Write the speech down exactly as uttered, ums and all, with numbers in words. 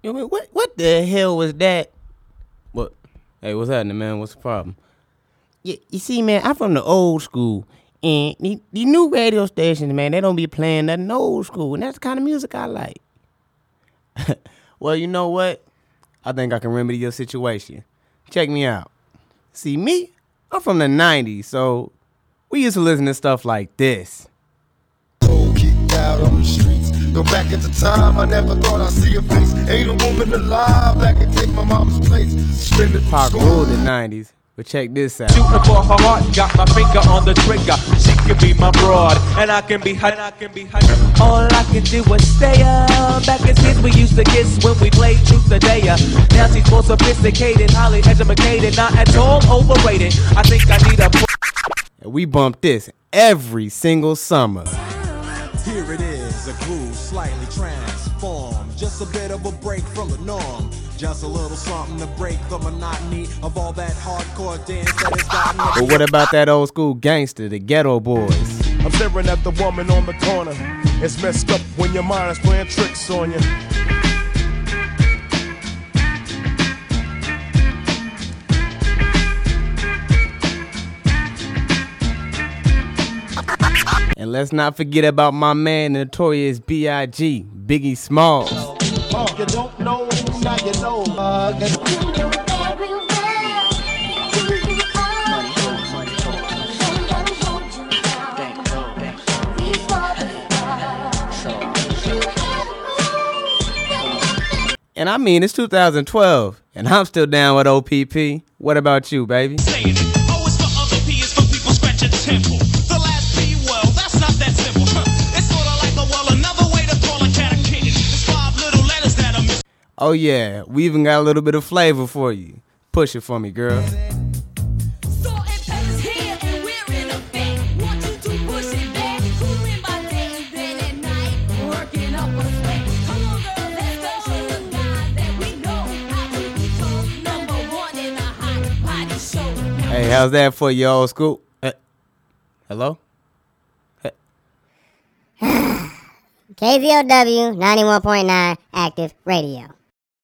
What what the hell was that? What? Hey, what's happening, man? What's the problem? You, you see, man, I'm from the old school. And the, the new radio stations, man, they don't be playing nothing old school. And that's the kind of music I like. Well, you know what? I think I can remedy your situation. Check me out. See, me, I'm from the nineties, so we used to listen to stuff like this. So kicked out on the streets. Go back at the time, I never thought I'd see a face. Ain't a woman alive that can take my mama's place. Spending Pac ruled the nineties. But check this out. Shooting for her heart, got my finger on the trigger. She can be my broad, and I can be hot, and I can be hot. All I can do is stay up. Back as kids, we used to kiss when we played truth the day. Now she's more sophisticated, highly educated, not at all overrated. I think I need a. And we bump this every single summer. Here it is, a groove slightly transformed. Just a bit of a break from the norm. Just a little something to break the monotony of all that hardcore dance that has gotten. But what about that old school gangster, the Ghetto Boys? I'm staring at the woman on the corner. It's messed up when your mind is playing tricks on you. And let's not forget about my man, Notorious B I G, Biggie Smalls. Oh, you don't know, now you know. Uh, And I mean, it's two thousand twelve, and I'm still down with O P P. What about you, baby? Saying it. Oh, it's the other P, it's for people scratching temple. The last P, well, that's not that simple. Huh. It's sort of like a well, another way to call a cat a kitten. It's five little letters that are missing. Oh yeah, we even got a little bit of flavor for you. Push it for me, girl. Hey, how's that for you, old school? Uh, hello? K V O W ninety-one point nine Active Radio.